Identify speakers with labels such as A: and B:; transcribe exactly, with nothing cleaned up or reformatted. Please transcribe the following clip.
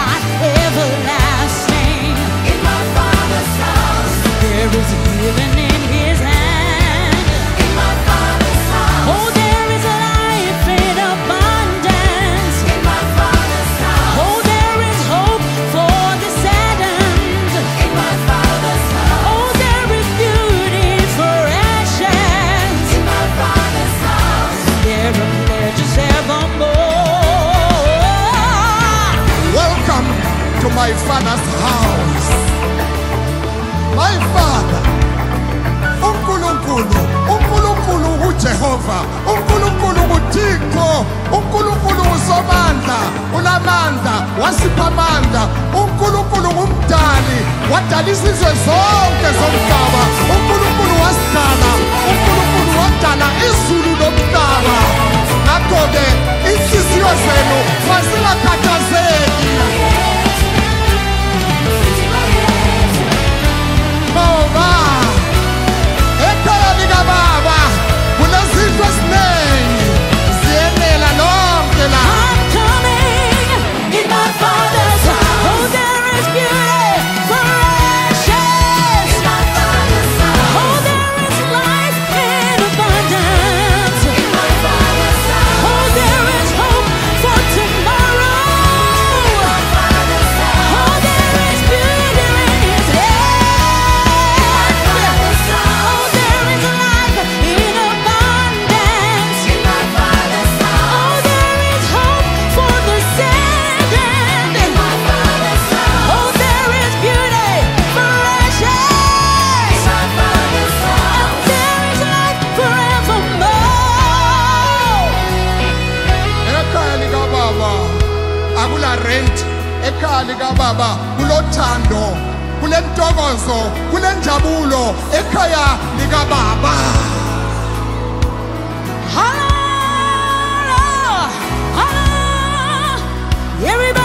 A: God everlasting.
B: In my Father's house.
A: There is healing in His hand.
B: In my Father's house.
A: Oh, there is life in abundance.
B: In my Father's house.
A: Oh, there is hope for the saddened.
B: In my Father's house.
A: Oh, there is beauty for ashes.
B: In my Father's house.
A: There are pleasures evermore.
C: Welcome to my Father's house. My Father, uNkulunkulu, uNkulunkulu uJehova, uNkulunkulu uThixo, uNkulunkulu uSomandla, unamandla, wasipha amandla, uNkulunkulu ngumdali, wadala izizwe zonke zomhlaba, uNkulunkulu wasidala, uNkulunkulu wadala izulu nomhlaba. Ngakho-ke inhliziyo zenu mazingakhathazeki. Ngoba ekhaya likaBaba kunezinto eziningi ziyenela lonke la.
A: I'm coming in my Father's house. Oh, there is beauty for ashes.
B: In my Father's house.
A: Oh, there is life in abundance.
B: In my Father's house.
A: Oh, there is hope for tomorrow.
B: In my Father's house.
A: Oh, there is beauty in His hand.
B: Father's house.
A: Oh, there is life in abundance.
B: In my Father's house.
A: Oh, there is hope for the saddened.
B: In my Father's house.
A: Oh, there is beauty for ashes.
B: In my Father's house.
A: There is life forevermore.
C: Ekhaya likaBaba akula rent, ekhaya likaBaba kulothando, kulentokozo, kulenjabulo ekhaya likaBaba.
A: Holla, holla, everybody.